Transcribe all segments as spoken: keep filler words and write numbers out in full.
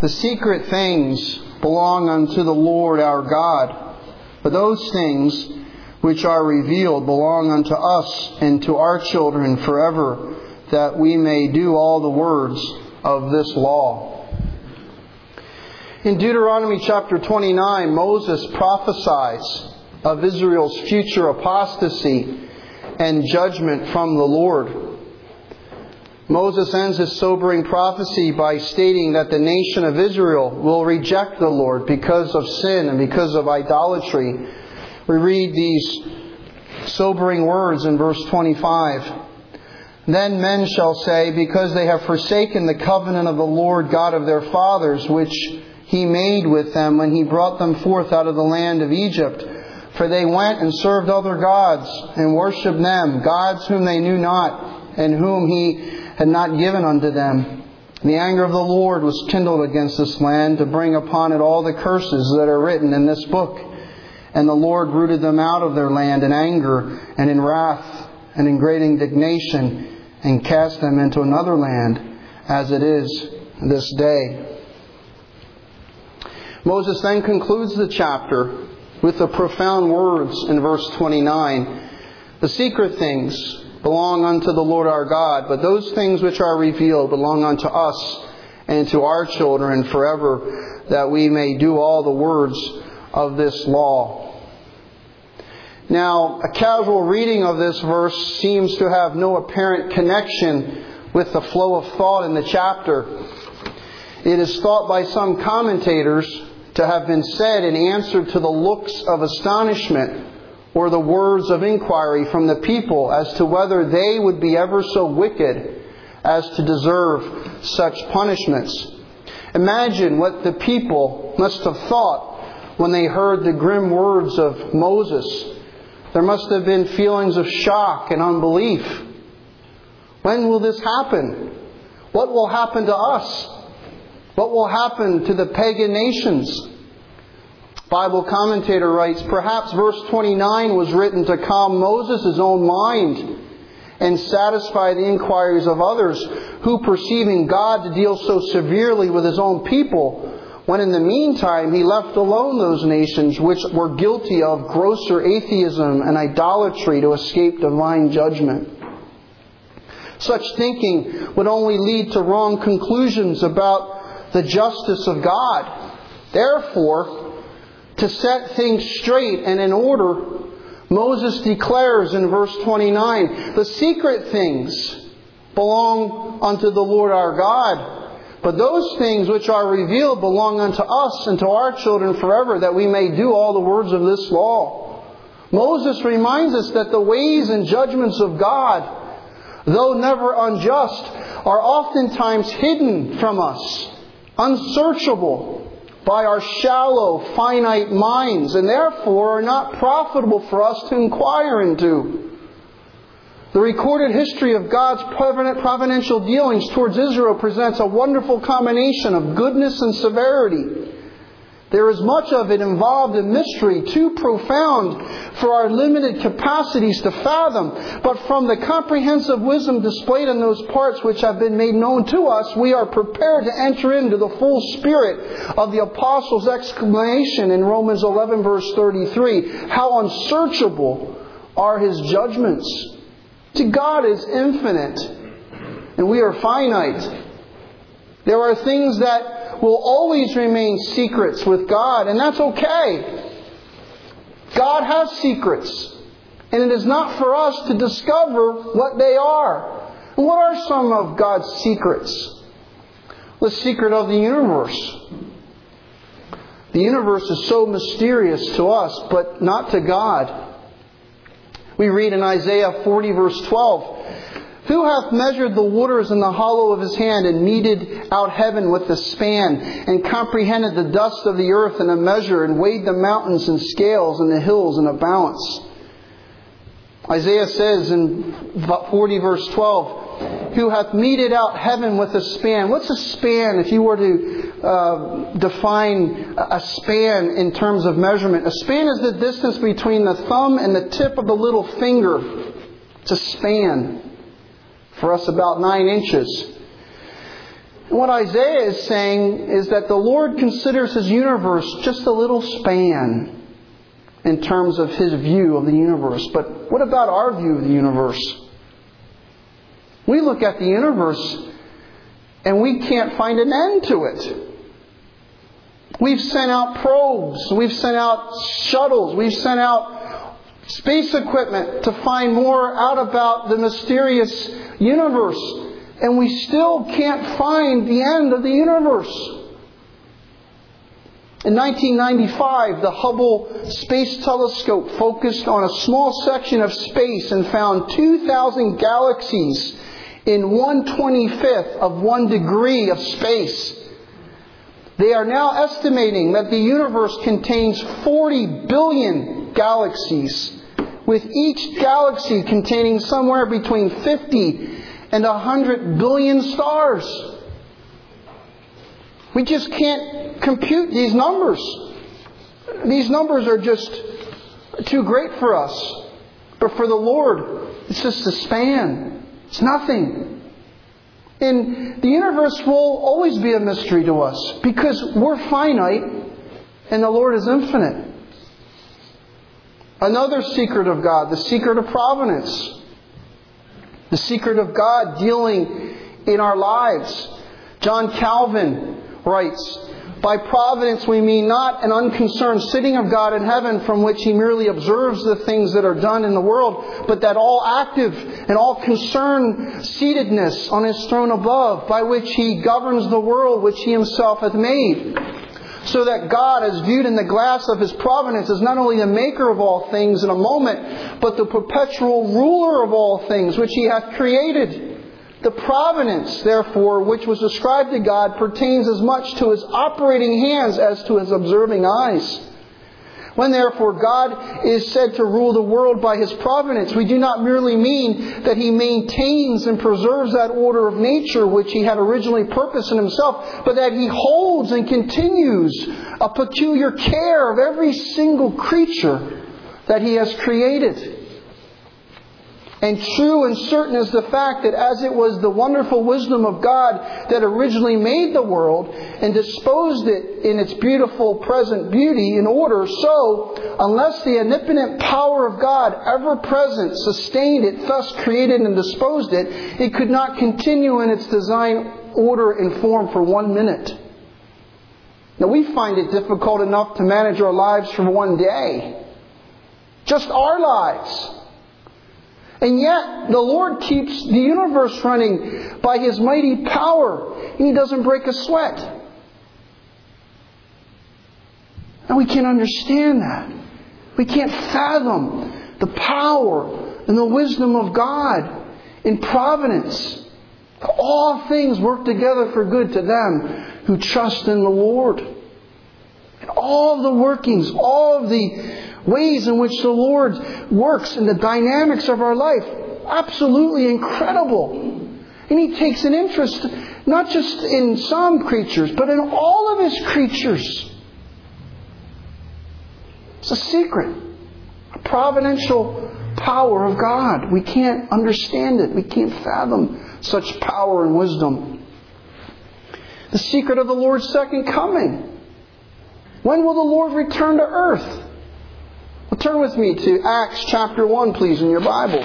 The secret things belong unto the Lord our God, but those things which are revealed belong unto us and to our children forever, that we may do all the words of this law. In Deuteronomy chapter twenty-nine, Moses prophesies of Israel's future apostasy and judgment from the Lord. Moses ends his sobering prophecy by stating that the nation of Israel will reject the Lord because of sin and because of idolatry. We read these sobering words in verse twenty-five. Then men shall say, because they have forsaken the covenant of the Lord God of their fathers, which He made with them when He brought them forth out of the land of Egypt. For they went and served other gods and worshipped them, gods whom they knew not, and whom He had not given unto them. The anger of the Lord was kindled against this land to bring upon it all the curses that are written in this book. And the Lord rooted them out of their land in anger and in wrath and in great indignation, and cast them into another land, as it is this day. Moses then concludes the chapter with the profound words in verse twenty-nine. The secret things belong unto the Lord our God, but those things which are revealed belong unto us and to our children forever, that we may do all the words of this law. Now, a casual reading of this verse seems to have no apparent connection with the flow of thought in the chapter. It is thought by some commentators to have been said in answer to the looks of astonishment or the words of inquiry from the people as to whether they would be ever so wicked as to deserve such punishments. Imagine what the people must have thought when they heard the grim words of Moses. There must have been feelings of shock and unbelief. When will this happen? What will happen to us? What will happen to the pagan nations? Bible commentator writes, perhaps verse twenty-nine was written to calm Moses' own mind and satisfy the inquiries of others who, perceiving God to deal so severely with His own people, when in the meantime He left alone those nations which were guilty of grosser atheism and idolatry to escape divine judgment. Such thinking would only lead to wrong conclusions about the justice of God. Therefore, to set things straight and in order, Moses declares in verse twenty-nine, the secret things belong unto the Lord our God, but those things which are revealed belong unto us and to our children forever, that we may do all the words of this law. Moses reminds us that the ways and judgments of God, though never unjust, are oftentimes hidden from us, unsearchable by our shallow, finite minds, and therefore are not profitable for us to inquire into. The recorded history of God's providential dealings towards Israel presents a wonderful combination of goodness and severity. There is much of it involved in mystery, too profound for our limited capacities to fathom. But from the comprehensive wisdom displayed in those parts which have been made known to us, we are prepared to enter into the full spirit of the Apostle's exclamation in Romans eleven verse thirty-three. How unsearchable are His judgments! See, God is infinite, and we are finite. There are things that will always remain secrets with God, and that's okay. God has secrets, and it is not for us to discover what they are. And what are some of God's secrets? The secret of the universe. The universe is so mysterious to us, but not to God. We read in Isaiah forty verse twelve, who hath measured the waters in the hollow of His hand, and meted out heaven with the span, and comprehended the dust of the earth in a measure, and weighed the mountains in scales and the hills in a balance? Isaiah says in forty verse twelve, who hath meted out heaven with a span. What's a span? If you were to uh, define a span in terms of measurement, a span is the distance between the thumb and the tip of the little finger. It's a span. For us, about nine inches. And what Isaiah is saying is that the Lord considers His universe just a little span in terms of His view of the universe. But what about our view of the universe? We look at the universe and we can't find an end to it. We've sent out probes, we've sent out shuttles, we've sent out space equipment to find more out about the mysterious universe. And we still can't find the end of the universe. In nineteen ninety-five, the Hubble Space Telescope focused on a small section of space and found two thousand galaxies in one twenty-fifth of one degree of space. They are now estimating that the universe contains forty billion galaxies, with each galaxy containing somewhere between fifty and one hundred billion stars. We just can't compute these numbers. These numbers are just too great for us. But for the Lord, it's just a span. It's nothing. And the universe will always be a mystery to us because we're finite and the Lord is infinite. Another secret of God, the secret of providence. The secret of God dealing in our lives. John Calvin writes, "By providence we mean not an unconcerned sitting of God in heaven from which He merely observes the things that are done in the world, but that all active and all concerned seatedness on His throne above, by which He governs the world which He Himself hath made. So that God, as viewed in the glass of His providence, is not only the maker of all things in a moment, but the perpetual ruler of all things which He hath created. The providence, therefore, which was ascribed to God pertains as much to His operating hands as to His observing eyes. When therefore God is said to rule the world by His providence, we do not merely mean that He maintains and preserves that order of nature which He had originally purposed in Himself, but that He holds and continues a peculiar care of every single creature that He has created. And true and certain is the fact that as it was the wonderful wisdom of God that originally made the world and disposed it in its beautiful present beauty in order, so, unless the omnipotent power of God, ever present, sustained it, thus created and disposed it, it could not continue in its design, order, and form for one minute. Now we find it difficult enough to manage our lives for one day. Just our lives. And yet, the Lord keeps the universe running by His mighty power. And He doesn't break a sweat. And we can't understand that. We can't fathom the power and the wisdom of God in providence. All things work together for good to them who trust in the Lord. And all of the workings, all of the ways in which the Lord works in the dynamics of our life, absolutely incredible. And He takes an interest not just in some creatures, but in all of His creatures. It's a secret, a providential power of God. We can't understand it. We can't fathom such power and wisdom. The secret of the Lord's second coming. When will the Lord return to earth? Well, turn with me to Acts chapter one, please, in your Bible.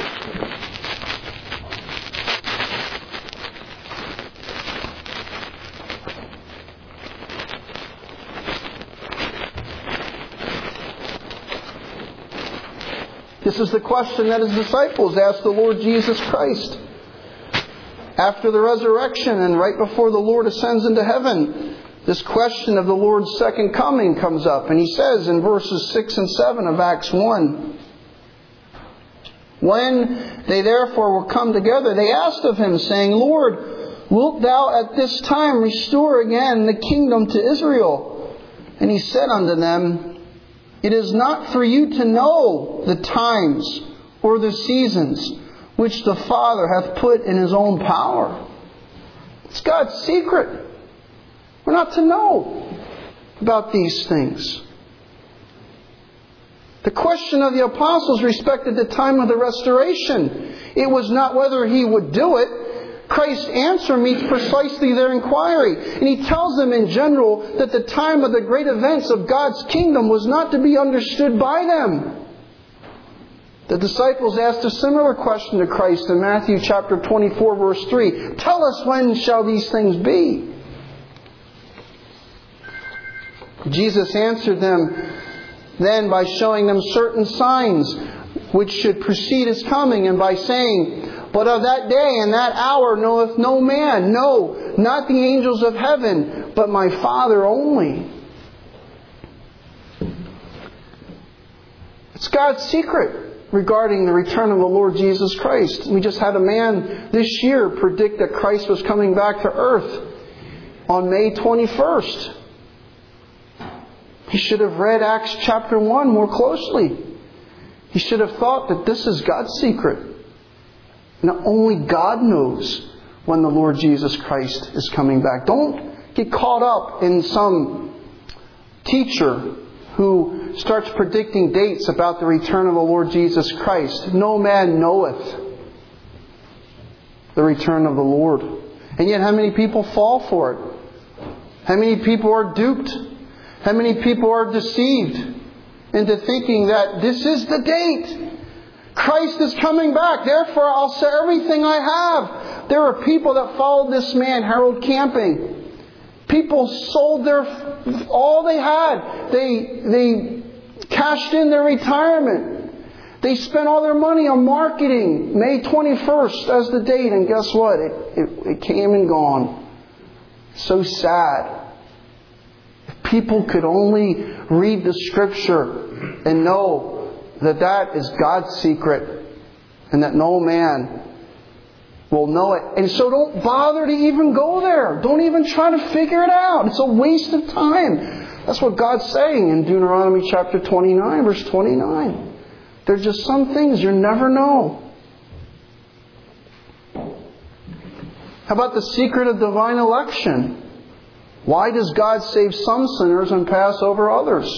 This is the question that His disciples asked the Lord Jesus Christ. After the resurrection and right before the Lord ascends into heaven, this question of the Lord's second coming comes up. And He says in verses six and seven of Acts one, "When they therefore were come together, they asked of Him, saying, Lord, wilt Thou at this time restore again the kingdom to Israel? And He said unto them, It is not for you to know the times or the seasons which the Father hath put in His own power." It's God's secret. We're not to know about these things. The question of the apostles respected the time of the restoration. It was not whether He would do it. Christ's answer meets precisely their inquiry. And He tells them in general that the time of the great events of God's kingdom was not to be understood by them. The disciples asked a similar question to Christ in Matthew chapter twenty-four, verse three. Tell us, when shall these things be? Jesus answered them then by showing them certain signs which should precede His coming, and by saying, but of that day and that hour knoweth no man, no, not the angels of heaven, but my Father only. It's God's secret regarding the return of the Lord Jesus Christ. We just had a man this year predict that Christ was coming back to earth on May twenty-first. He should have read Acts chapter one more closely. He should have thought that this is God's secret. And only God knows when the Lord Jesus Christ is coming back. Don't get caught up in some teacher who starts predicting dates about the return of the Lord Jesus Christ. No man knoweth the return of the Lord. And yet how many people fall for it? How many people are duped? How many people are deceived into thinking that this is the date? Christ is coming back, therefore I'll sell everything I have. There are people that followed this man, Harold Camping. People sold their all they had. They they cashed in their retirement. They spent all their money on marketing. May twenty-first as the date, and guess what? It, it, it came and gone. So sad. If people could only read the Scripture and know that that is God's secret and that no man will know it. And so don't bother to even go there. Don't even try to figure it out. It's a waste of time. That's what God's saying in Deuteronomy chapter twenty-nine, verse twenty-nine. There's just some things you never know. How about the secret of divine election? Why does God save some sinners and pass over others?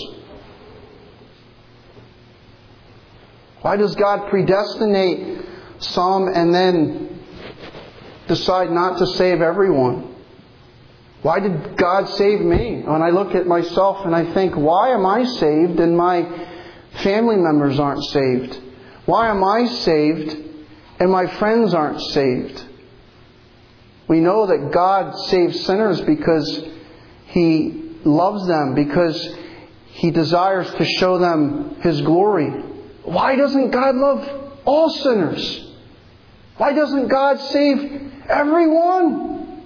Why does God predestinate some and then decide not to save everyone? Why did God save me? When I look at myself and I think, why am I saved and my family members aren't saved? Why am I saved and my friends aren't saved? We know that God saves sinners because He loves them, because He desires to show them His glory. Why doesn't God love all sinners? Why doesn't God save everyone?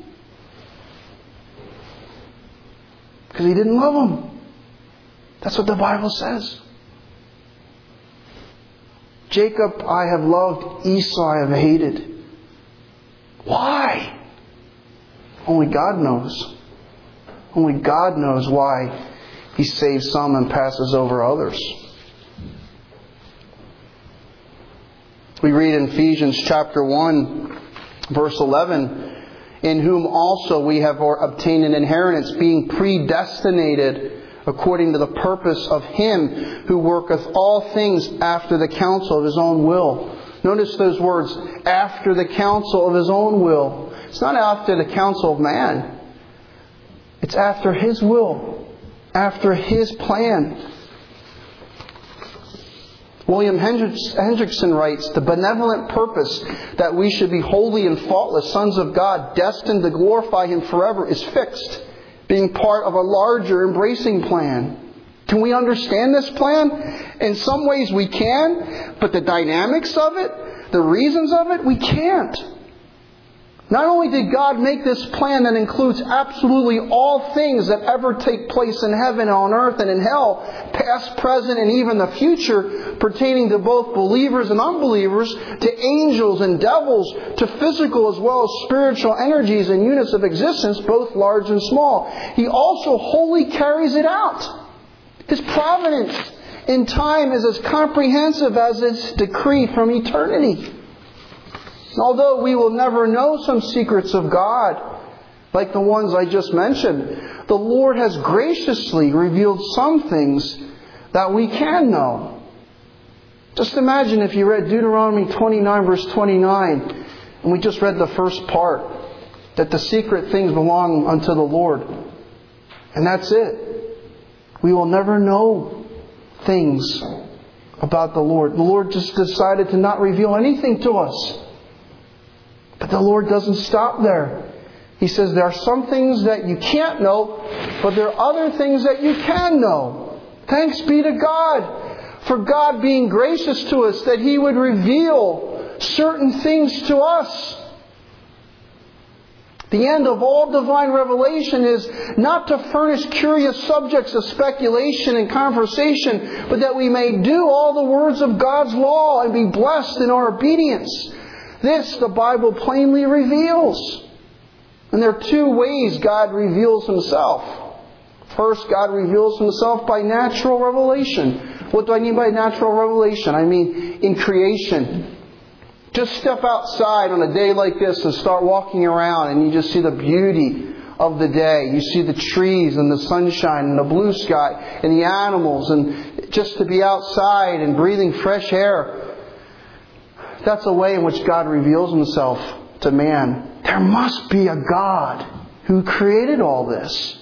Because He didn't love them. That's what the Bible says. Jacob I have loved, Esau I have hated. Why? Only God knows. Only God knows why He saves some and passes over others. We read in Ephesians chapter one, verse eleven, in whom also we have obtained an inheritance, being predestinated according to the purpose of Him who worketh all things after the counsel of His own will. Notice those words, after the counsel of His own will. It's not after the counsel of man. It's after His will, after His plan. William Hendrickson writes, the benevolent purpose that we should be holy and faultless sons of God, destined to glorify Him forever, is fixed, being part of a larger embracing plan. Can we understand this plan? In some ways we can, but the dynamics of it, the reasons of it, we can't. Not only did God make this plan that includes absolutely all things that ever take place in heaven, on earth, and in hell, past, present, and even the future, pertaining to both believers and unbelievers, to angels and devils, to physical as well as spiritual energies and units of existence, both large and small. He also wholly carries it out. His providence in time is as comprehensive as its decree from eternity. Although we will never know some secrets of God, like the ones I just mentioned, the Lord has graciously revealed some things that we can know. Just imagine if you read Deuteronomy twenty-nine, verse twenty-nine, And we just read the first part, that the secret things belong unto the Lord. And that's it. We will never know things about the Lord. The Lord just decided to not reveal anything to us. But the Lord doesn't stop there. He says there are some things that you can't know, but there are other things that you can know. Thanks be to God for God being gracious to us, that He would reveal certain things to us. The end of all divine revelation is not to furnish curious subjects of speculation and conversation, but that we may do all the words of God's law and be blessed in our obedience. This the Bible plainly reveals. And there are two ways God reveals Himself. First, God reveals Himself by natural revelation. What do I mean by natural revelation? I mean in creation. Just step outside on a day like this and start walking around and you just see the beauty of the day. You see the trees and the sunshine and the blue sky and the animals, and just to be outside and breathing fresh air. That's a way in which God reveals Himself to man. There must be a God who created all this.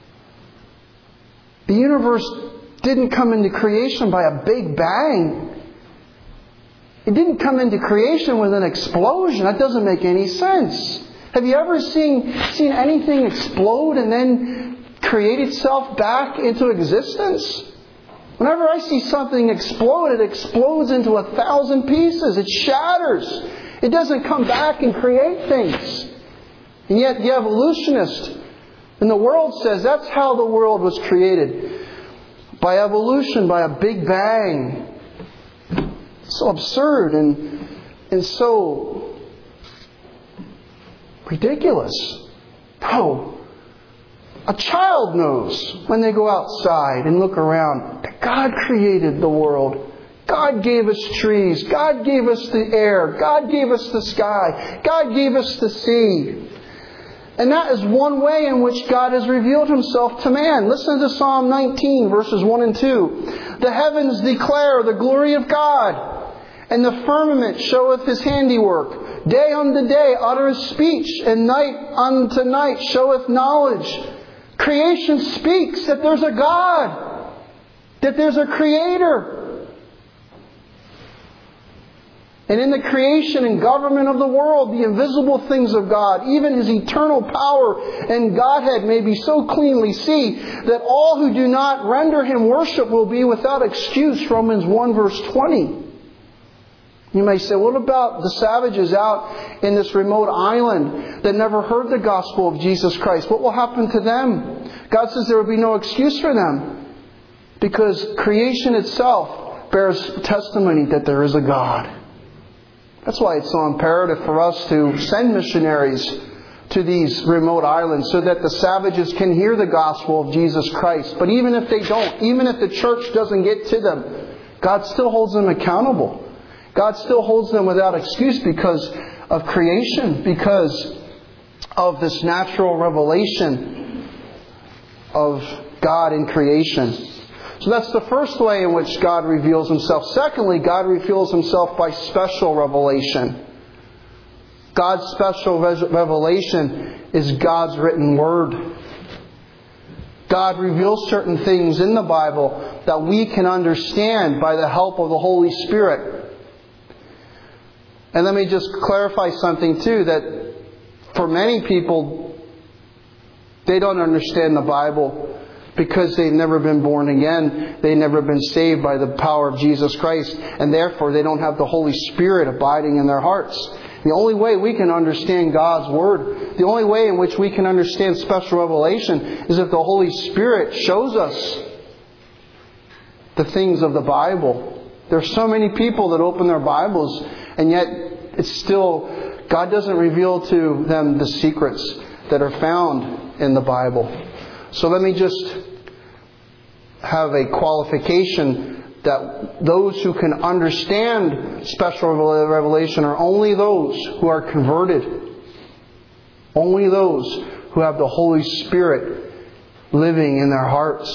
The universe didn't come into creation by a big bang. It didn't come into creation with an explosion. That doesn't make any sense. Have you ever seen, seen anything explode and then create itself back into existence? Whenever I see something explode, it explodes into a thousand pieces. It shatters. It doesn't come back and create things. And yet the evolutionist in the world says that's how the world was created. By evolution, by a big bang. So absurd and, and so ridiculous. No. A child knows when they go outside and look around that God created the world. God gave us trees. God gave us the air. God gave us the sky. God gave us the sea. And that is one way in which God has revealed Himself to man. Listen to Psalm nineteen, verses one and two. The heavens declare the glory of God, and the firmament showeth His handiwork. Day unto day uttereth speech, and night unto night showeth knowledge. Creation speaks that there's a God, that there's a Creator. And in the creation and government of the world, the invisible things of God, even His eternal power and Godhead, may be so cleanly seen that all who do not render Him worship will be without excuse. Romans one verse twenty. You may say, what about the savages out in this remote island that never heard the gospel of Jesus Christ? What will happen to them? God says there will be no excuse for them, because creation itself bears testimony that there is a God. That's why it's so imperative for us to send missionaries to these remote islands so that the savages can hear the gospel of Jesus Christ. But even if they don't, even if the church doesn't get to them, God still holds them accountable. God still holds them without excuse because of creation, because of this natural revelation of God in creation. So that's the first way in which God reveals Himself. Secondly, God reveals Himself by special revelation. God's special revelation is God's written Word. God reveals certain things in the Bible that we can understand by the help of the Holy Spirit. And let me just clarify something too, that for many people, they don't understand the Bible because they've never been born again. They've never been saved by the power of Jesus Christ. And therefore, they don't have the Holy Spirit abiding in their hearts. The only way we can understand God's Word, the only way in which we can understand special revelation, is if the Holy Spirit shows us the things of the Bible. There are so many people that open their Bibles, and yet it's still, God doesn't reveal to them the secrets that are found in the Bible. So let me just have a qualification that those who can understand special revelation are only those who are converted. Only those who have the Holy Spirit living in their hearts.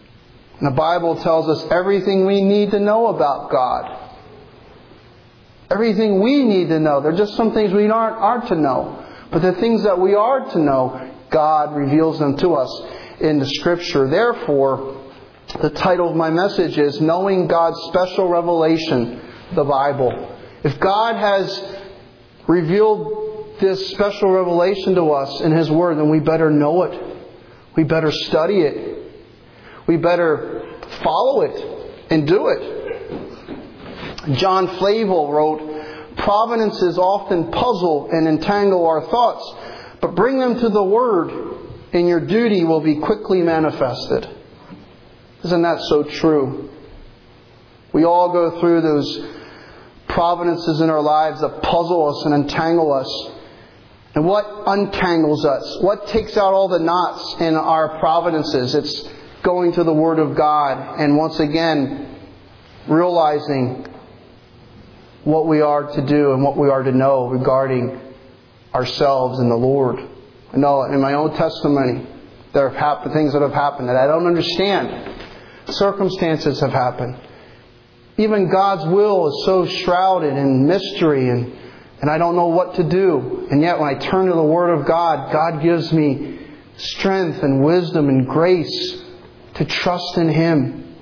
And the Bible tells us everything we need to know about God. everything we need to know. There are just some things we aren't, aren't to know. But the things that we are to know, God reveals them to us in the Scripture. Therefore, the title of my message is Knowing God's Special Revelation, the Bible. If God has revealed this special revelation to us in His Word, then we better know it. We better study it. We better follow it and do it. John Flavel wrote, "Providences often puzzle and entangle our thoughts, but bring them to the Word, and your duty will be quickly manifested." Isn't that so true? We all go through those providences in our lives that puzzle us and entangle us. And what untangles us? What takes out all the knots in our providences? It's going to the Word of God and once again realizing what we are to do and what we are to know regarding ourselves and the Lord. I know in my own testimony there have happened things that have happened that I don't understand. Circumstances have happened. Even God's will is so shrouded in mystery and, and I don't know what to do. And yet when I turn to the Word of God, God gives me strength and wisdom and grace to trust in Him.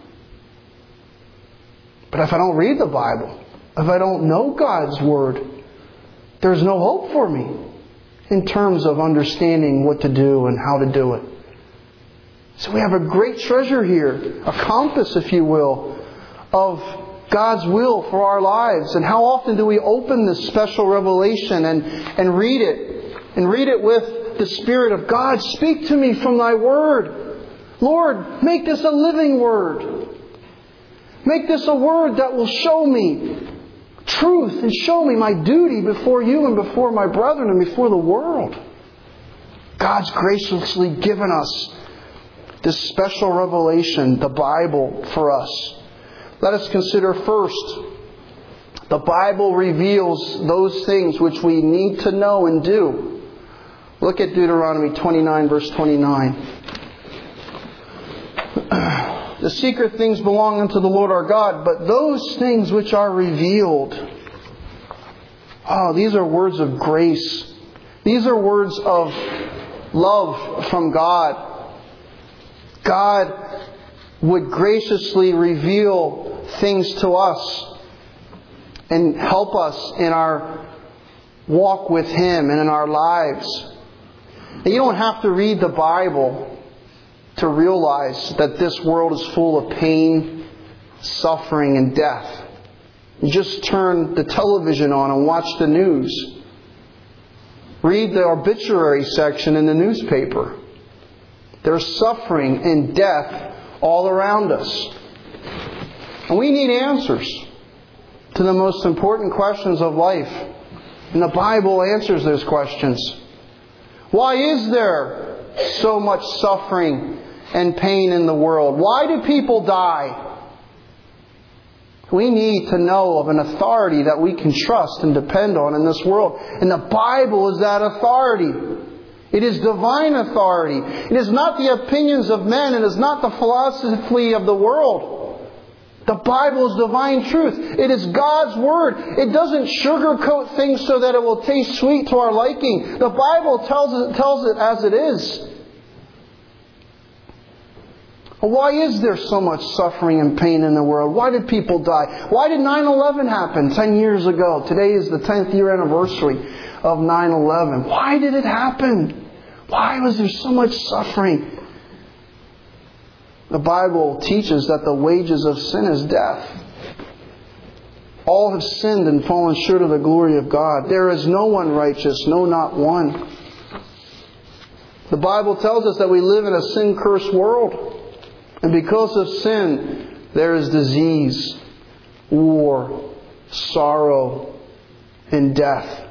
But if I don't read the Bible, if I don't know God's Word, there's no hope for me in terms of understanding what to do and how to do it. So we have a great treasure here, a compass, if you will, of God's will for our lives. And how often do we open this special revelation and, and read it? And read it with the Spirit of God. Speak to me from Thy Word. Lord, make this a living Word. Make this a Word that will show me truth and show me my duty before You and before my brethren and before the world. God's graciously given us this special revelation, the Bible, for us. Let us consider first, the Bible reveals those things which we need to know and do. Look at Deuteronomy twenty-nine, verse twenty-nine. The secret things belong unto the Lord our God, but those things which are revealed. Oh, these are words of grace. These are words of love from God. God would graciously reveal things to us and help us in our walk with Him and in our lives. And you don't have to read the Bible to realize that this world is full of pain, suffering, and death. You just turn the television on and watch the news. Read the obituary section in the newspaper. There's suffering and death all around us. And we need answers to the most important questions of life. And the Bible answers those questions. Why is there so much suffering and pain in the world? Why do people die? We need to know of an authority that we can trust and depend on in this world. And the Bible is that authority. It is divine authority. It is not the opinions of men. It is not the philosophy of the world. The Bible is divine truth. It is God's Word. It doesn't sugarcoat things so that it will taste sweet to our liking. The Bible tells it, tells it as it is. Why is there so much suffering and pain in the world? Why did people die? Why did nine eleven happen ten years ago? Today is the tenth year anniversary of nine eleven. Why did it happen? Why was there so much suffering? The Bible teaches that the wages of sin is death. All have sinned and fallen short of the glory of God. There is no one righteous, no, not one. The Bible tells us that we live in a sin-cursed world. And because of sin, there is disease, war, sorrow, and death.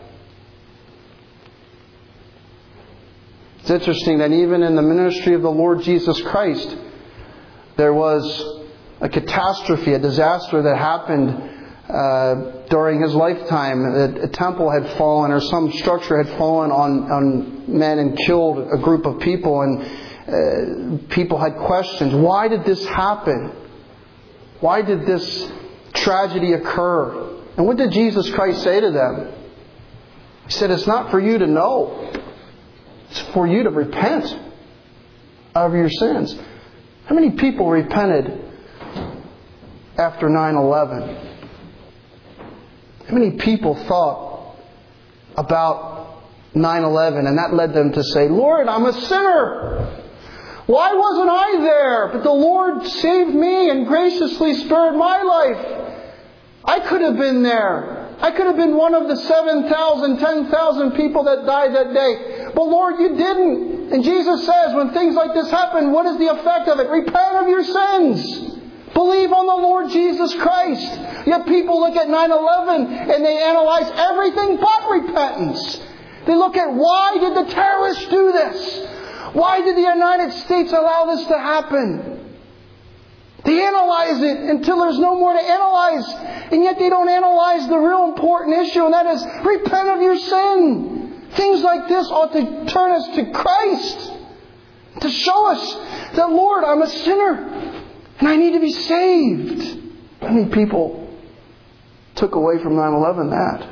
It's interesting that even in the ministry of the Lord Jesus Christ, there was a catastrophe, a disaster that happened uh, during His lifetime. A, a temple had fallen, or some structure had fallen on, on men and killed a group of people. And uh, people had questions. Why did this happen? Why did this tragedy occur? And what did Jesus Christ say to them? He said, it's not for you to know. It's for you to repent of your sins. How many people repented after nine eleven? How many people thought about nine eleven and that led them to say, Lord, I'm a sinner. Why wasn't I there? But the Lord saved me and graciously spared my life. I could have been there. I could have been one of the seven thousand, ten thousand people that died that day. But Lord, you didn't. And Jesus says when things like this happen, what is the effect of it? Repent of your sins. Believe on the Lord Jesus Christ. Yet people look at nine eleven and they analyze everything but repentance. They look at why did the terrorists do this? Why did the United States allow this to happen? They analyze it until there's no more to analyze. And yet they don't analyze the real important issue, and that is repent of your sin. Things like this ought to turn us to Christ. To show us that, Lord, I'm a sinner. And I need to be saved. How many people took away from nine eleven that?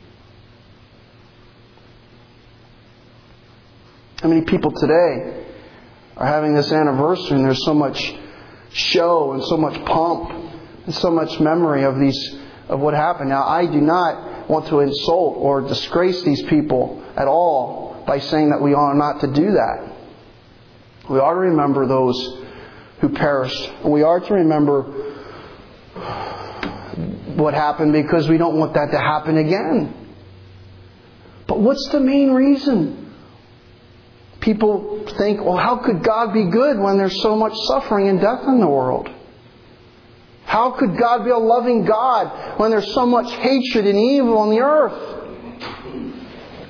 How many people today are having this anniversary and there's so much show and so much pomp and so much memory of these of what happened. Now, I do not want to insult or disgrace these people at all by saying that we ought not to do that. We ought to remember those who perished. We are to remember what happened because we don't want that to happen again. But what's the main reason? People think, well, how could God be good when there's so much suffering and death in the world? How could God be a loving God when there's so much hatred and evil on the earth?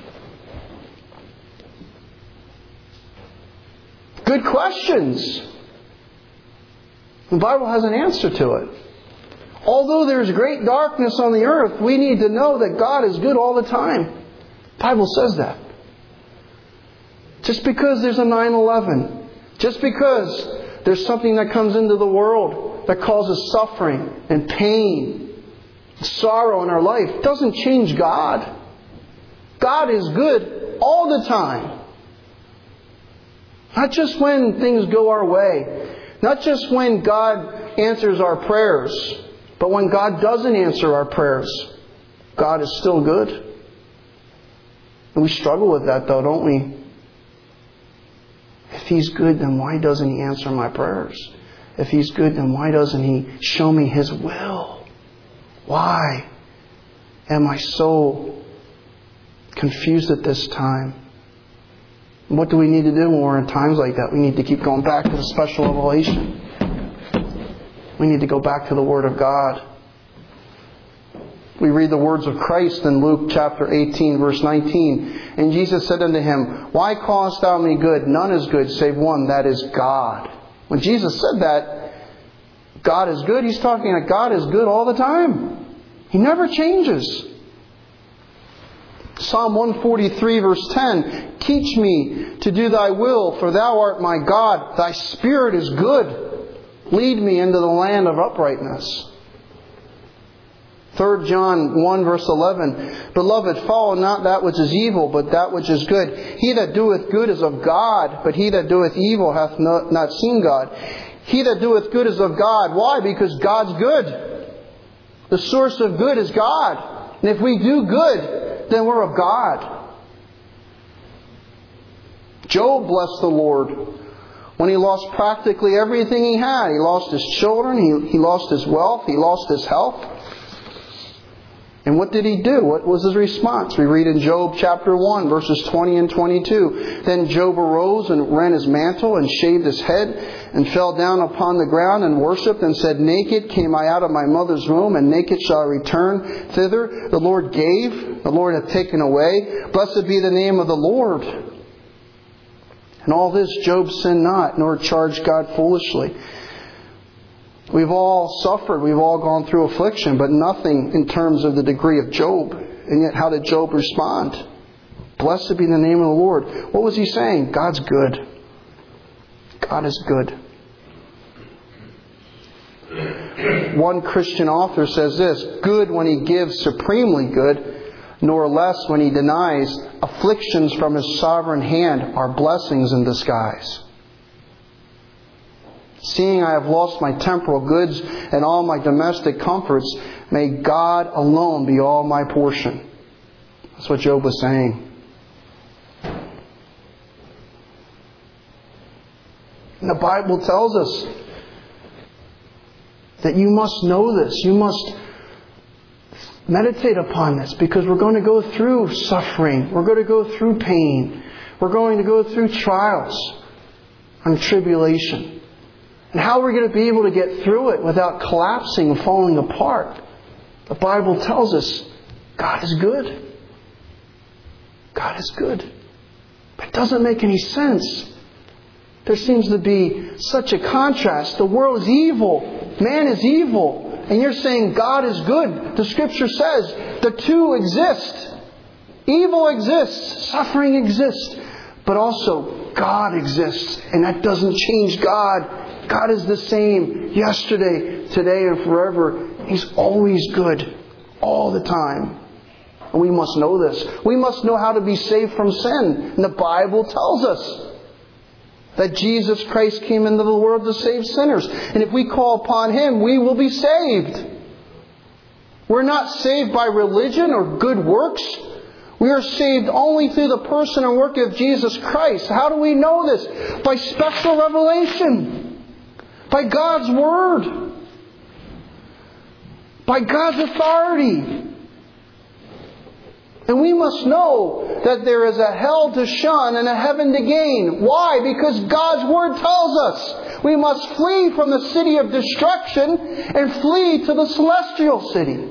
Good questions. The Bible has an answer to it. Although there's great darkness on the earth, we need to know that God is good all the time. The Bible says that. Just because there's a nine eleven, just because there's something that comes into the world that causes suffering and pain, and sorrow in our life, doesn't change God. God is good all the time. Not just when things go our way. Not just when God answers our prayers. But when God doesn't answer our prayers, God is still good. And we struggle with that though, don't we? If He's good, then why doesn't He answer my prayers? If He's good, then why doesn't He show me His will? Why am I so confused at this time? What do we need to do when we're in times like that? We need to keep going back to the special revelation. We need to go back to the Word of God. We read the words of Christ in Luke chapter eighteen, verse nineteen. And Jesus said unto him, Why callest thou me good? None is good save one, that is God. When Jesus said that, God is good, He's talking that God is good all the time. He never changes. Psalm one forty-three, verse ten. Teach me to do Thy will, for Thou art my God. Thy Spirit is good. Lead me into the land of uprightness. Third John one, verse eleven. Beloved, follow not that which is evil, but that which is good. He that doeth good is of God, but he that doeth evil hath not, not seen God. He that doeth good is of God. Why? Because God's good. The source of good is God. And if we do good, then we're of God. Job blessed the Lord when he lost practically everything he had. He lost his children, he, he lost his wealth, he lost his health. And what did he do? What was his response? We read in Job chapter one, verses twenty and twenty-two. Then Job arose and rent his mantle and shaved his head and fell down upon the ground and worshipped and said, Naked came I out of my mother's womb, and naked shall I return thither. The Lord gave, the Lord hath taken away. Blessed be the name of the Lord. And all this Job sinned not, nor charged God foolishly. We've all suffered, we've all gone through affliction, but nothing in terms of the degree of Job. And yet, how did Job respond? Blessed be the name of the Lord. What was he saying? God's good. God is good. One Christian author says this, good when He gives supremely good, nor less when He denies. Afflictions from His sovereign hand are blessings in disguise. Seeing I have lost my temporal goods and all my domestic comforts, may God alone be all my portion. That's what Job was saying. And the Bible tells us that you must know this. You must meditate upon this, because we're going to go through suffering. We're going to go through pain. We're going to go through trials and tribulation. And how we're going to be able to get through it without collapsing and falling apart. The Bible tells us God is good. God is good. It doesn't make any sense. There seems to be such a contrast. The world is evil. Man is evil. And you're saying God is good. The Scripture says the two exist. Evil exists. Suffering exists. But also God exists. And that doesn't change God. God is the same yesterday, today, and forever. He's always good. All the time. And we must know this. We must know how to be saved from sin. And the Bible tells us that Jesus Christ came into the world to save sinners. And if we call upon Him, we will be saved. We're not saved by religion or good works. We are saved only through the person and work of Jesus Christ. How do we know this? By special revelation. By God's Word. By God's authority. And we must know that there is a hell to shun and a heaven to gain. Why? Because God's Word tells us we must flee from the city of destruction and flee to the celestial city.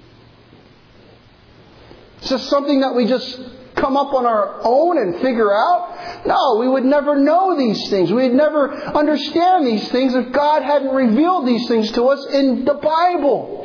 It's just something that we just come up on our own and figure out? No, we would never know these things. We'd never understand these things if God hadn't revealed these things to us in the Bible.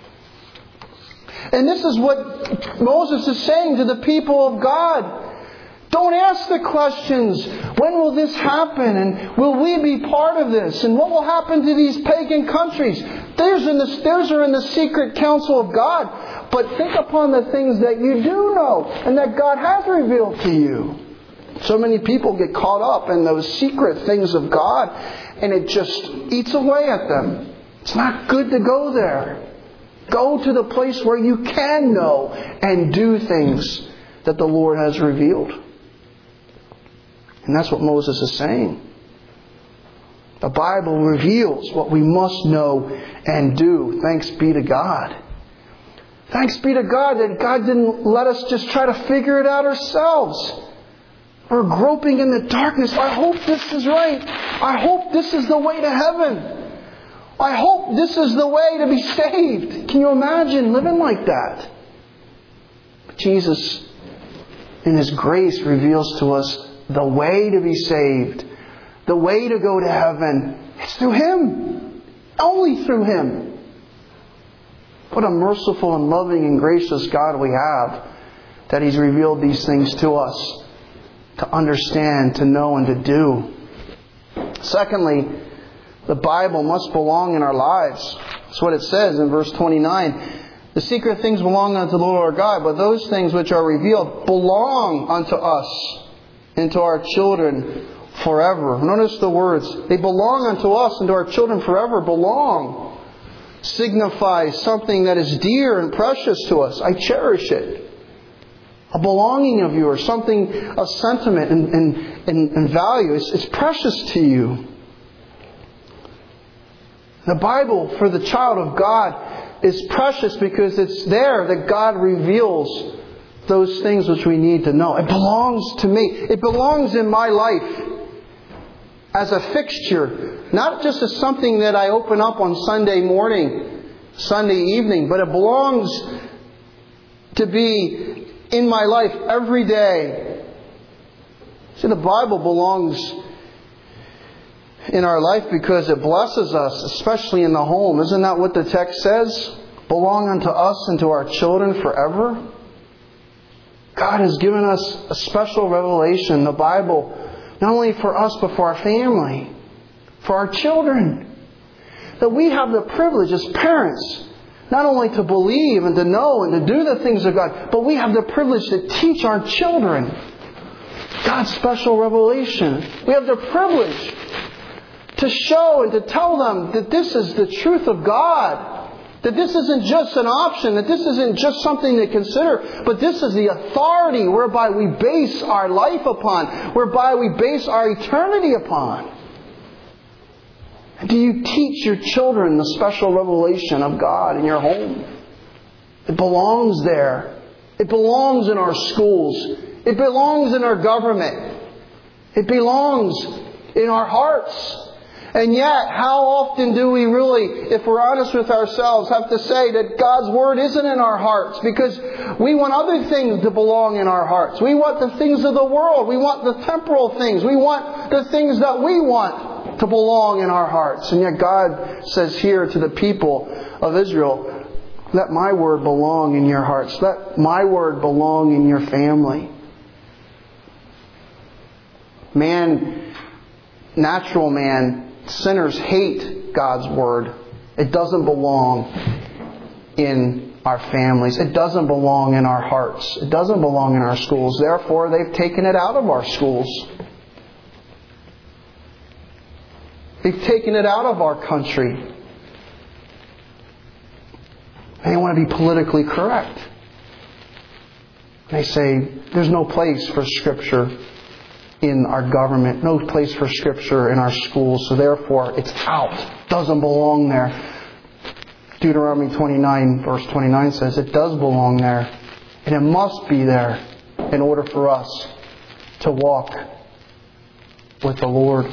And this is what Moses is saying to the people of God. Don't ask the questions, when will this happen? And will we be part of this? And what will happen to these pagan countries? Those, in the, those are in the secret counsel of God. But think upon the things that you do know and that God has revealed to you. So many people get caught up in those secret things of God, and it just eats away at them. It's not good to go there. Go to the place where you can know and do things that the Lord has revealed. And that's what Moses is saying. The Bible reveals what we must know and do. Thanks be to God. Thanks be to God that God didn't let us just try to figure it out ourselves. We're groping in the darkness. I hope this is right. I hope this is the way to heaven. I hope this is the way to be saved. Can you imagine living like that? But Jesus, in His grace, reveals to us the way to be saved. The way to go to heaven. It's through Him. Only through Him. What a merciful and loving and gracious God we have, that He's revealed these things to us to understand, to know, and to do. Secondly, the Bible must belong in our lives. That's what it says in verse twenty-nine. The secret things belong unto the Lord our God, but those things which are revealed belong unto us and to our children forever. Notice the words. They belong unto us and to our children forever. Belong signifies something that is dear and precious to us. I cherish it. A belonging of yours, something of sentiment and, and, and, and value. It's, it's precious to you. The Bible for the child of God is precious because it's there that God reveals those things which we need to know. It belongs to me. It belongs in my life as a fixture. Not just as something that I open up on Sunday morning, Sunday evening, but it belongs to be in my life every day. See, the Bible belongs in our life because it blesses us, especially in the home. Isn't that what the text says? Belong unto us and to our children forever. God has given us a special revelation, the Bible, not only for us but for our family, for our children. that we have the privilege as parents not only to believe and to know and to do the things of God, but we have the privilege to teach our children God's special revelation. We have the privilege to show and to tell them that this is the truth of God. That this isn't just an option. That this isn't just something to consider. But this is the authority whereby we base our life upon. Whereby we base our eternity upon. And do you teach your children the special revelation of God in your home? It belongs there. It belongs in our schools. It belongs in our government. It belongs in our hearts. And yet, how often do we really, if we're honest with ourselves, have to say that God's Word isn't in our hearts because we want other things to belong in our hearts. We want the things of the world. We want the temporal things. We want the things that we want to belong in our hearts. And yet God says here to the people of Israel, let my Word belong in your hearts. Let my Word belong in your family. Man, natural man, sinners hate God's Word. It doesn't belong in our families. It doesn't belong in our hearts. It doesn't belong in our schools. Therefore, they've taken it out of our schools. They've taken it out of our country. They want to be politically correct. They say, there's no place for Scripture in our government, no place for Scripture in our schools, so therefore it's out. Doesn't belong there. Deuteronomy twenty-nine, verse twenty-nine says it does belong there, and it must be there in order for us to walk with the Lord.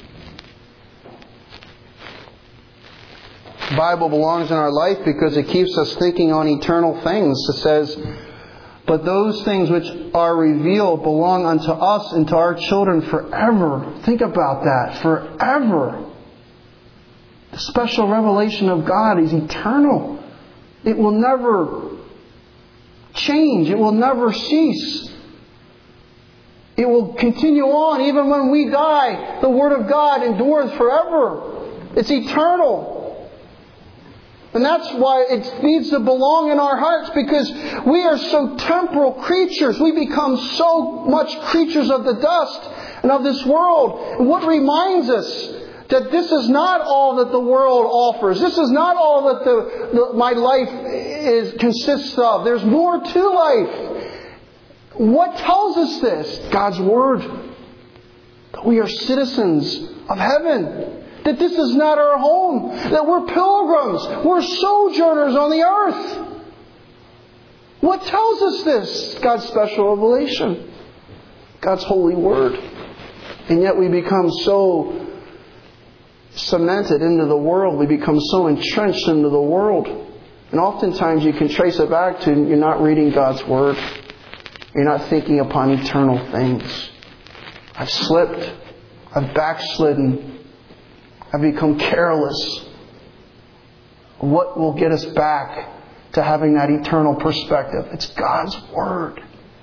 The Bible belongs in our life because it keeps us thinking on eternal things. It says, but those things which are revealed belong unto us and to our children forever. Think about that. Forever. The special revelation of God is eternal. It will never change. It will never cease. It will continue on. Even when we die, the Word of God endures forever. It's eternal. And that's why it needs to belong in our hearts, because we are so temporal creatures. We become so much creatures of the dust and of this world. And what reminds us that this is not all that the world offers. This is not all that the, the, my life is consists of. There's more to life. What tells us this? God's Word. That we are citizens of heaven. That this is not our home. That we're pilgrims. We're sojourners on the earth. What tells us this? God's special revelation. God's holy Word. And yet we become so cemented into the world. We become so entrenched into the world. And oftentimes you can trace it back to you're not reading God's Word. You're not thinking upon eternal things. I've slipped. I've backslidden. I've become careless. What will get us back to having that eternal perspective? It's God's Word.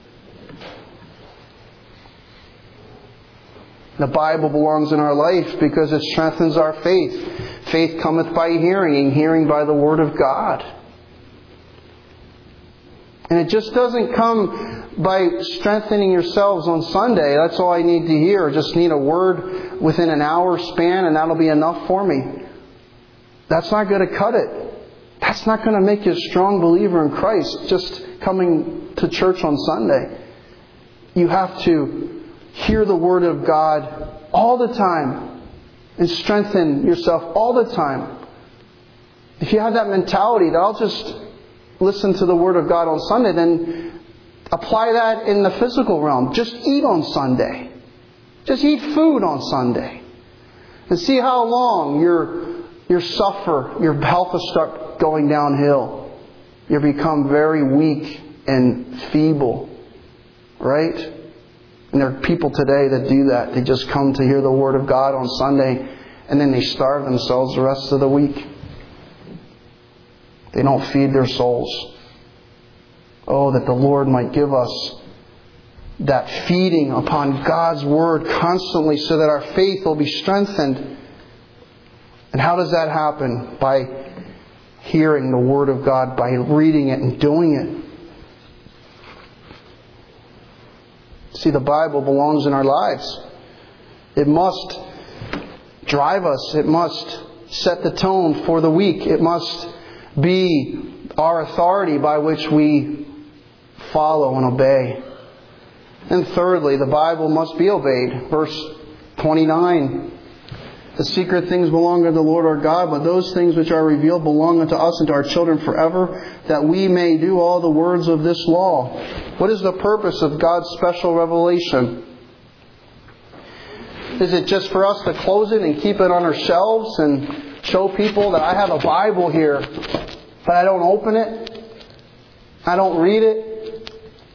The Bible belongs in our life because it strengthens our faith. Faith cometh by hearing, and hearing by the Word of God. And it just doesn't come by strengthening yourselves on Sunday. That's all I need to hear. I just need a word within an hour span and that'll be enough for me. That's not going to cut it. That's not going to make you a strong believer in Christ, just coming to church on Sunday. You have to hear the Word of God all the time and strengthen yourself all the time. If you have that mentality that I'll just listen to the Word of God on Sunday, then apply that in the physical realm. Just eat on Sunday. Just eat food on Sunday. And see how long your, your suffer, your health will start going downhill. You become very weak and feeble. Right? And there are people today that do that. They just come to hear the Word of God on Sunday and then they starve themselves the rest of the week. They don't feed their souls. Oh, that the Lord might give us that feeding upon God's Word constantly so that our faith will be strengthened. And how does that happen? By hearing the Word of God, by reading it and doing it. See, the Bible belongs in our lives. It must drive us. It must set the tone for the week. It must be our authority by which we follow and obey. And thirdly, the Bible must be obeyed. Verse twenty-nine. The secret things belong unto the Lord our God, but those things which are revealed belong unto us and to our children forever, that we may do all the words of this law. What is the purpose of God's special revelation? Is it just for us to close it and keep it on our shelves and show people that I have a Bible here, but I don't open it? I don't read it?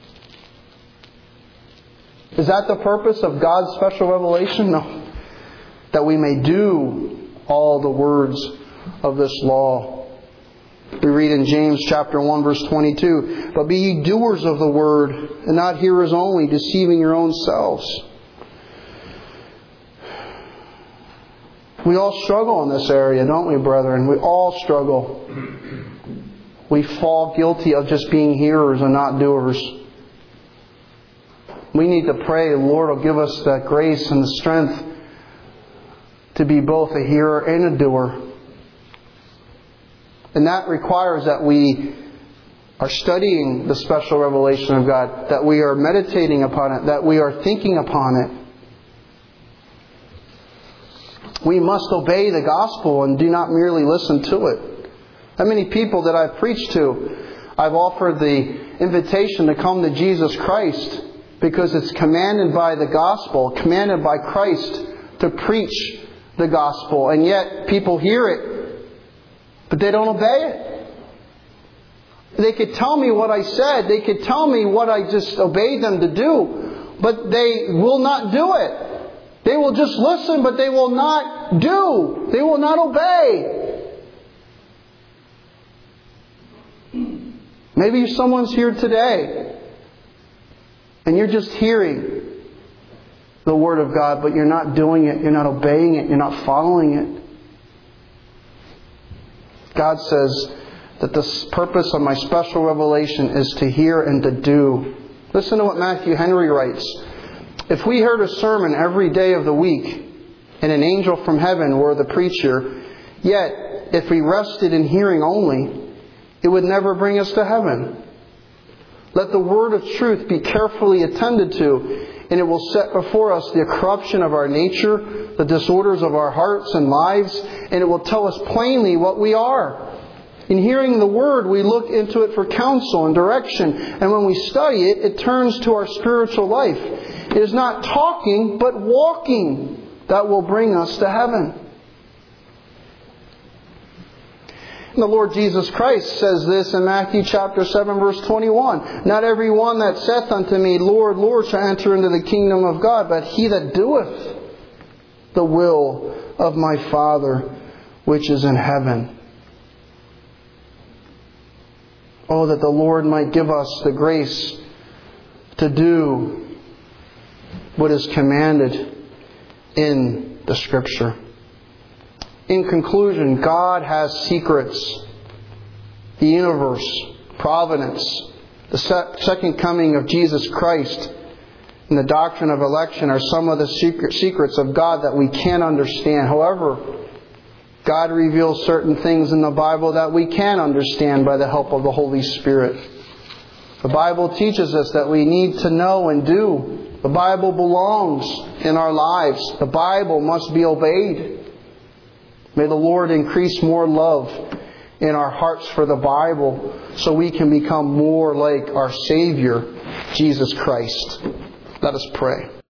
Is that the purpose of God's special revelation? No. That we may do all the words of this law. We read in James chapter one verse twenty-two, but be ye doers of the word, and not hearers only, deceiving your own selves. We all struggle in this area, don't we, brethren? We all struggle. We fall guilty of just being hearers and not doers. We need to pray the Lord will give us that grace and the strength to be both a hearer and a doer. And that requires that we are studying the special revelation of God, that we are meditating upon it, that we are thinking upon it. We must obey the gospel and do not merely listen to it. How many people that I've preached to, I've offered the invitation to come to Jesus Christ because it's commanded by the gospel, commanded by Christ to preach the gospel, and yet people hear it, but they don't obey it. They could tell me what I said, they could tell me what I just obeyed them to do, but they will not do it. They will just listen, but they will not do. They will not obey. Maybe someone's here today, and you're just hearing the Word of God, but you're not doing it, you're not obeying it, you're not following it. God says that the purpose of my special revelation is to hear and to do. Listen to what Matthew Henry writes. If we heard a sermon every day of the week, and an angel from heaven were the preacher, yet if we rested in hearing only, it would never bring us to heaven. Let the word of truth be carefully attended to, and it will set before us the corruption of our nature, the disorders of our hearts and lives, and it will tell us plainly what we are. In hearing the Word, we look into it for counsel and direction, and when we study it, it turns to our spiritual life. It is not talking, but walking that will bring us to heaven. And the Lord Jesus Christ says this in Matthew chapter seven verse twenty-one. Not every one that saith unto me, Lord, Lord, shall enter into the kingdom of God, but he that doeth the will of my Father which is in heaven. Oh, that the Lord might give us the grace to do what is commanded in the Scripture. In conclusion, God has secrets. The universe, providence, the second coming of Jesus Christ, and the doctrine of election are some of the secrets of God that we can't understand. However, God reveals certain things in the Bible that we can understand by the help of the Holy Spirit. The Bible teaches us that we need to know and do. The Bible belongs in our lives. The Bible must be obeyed. May the Lord increase more love in our hearts for the Bible so we can become more like our Savior, Jesus Christ. Let us pray.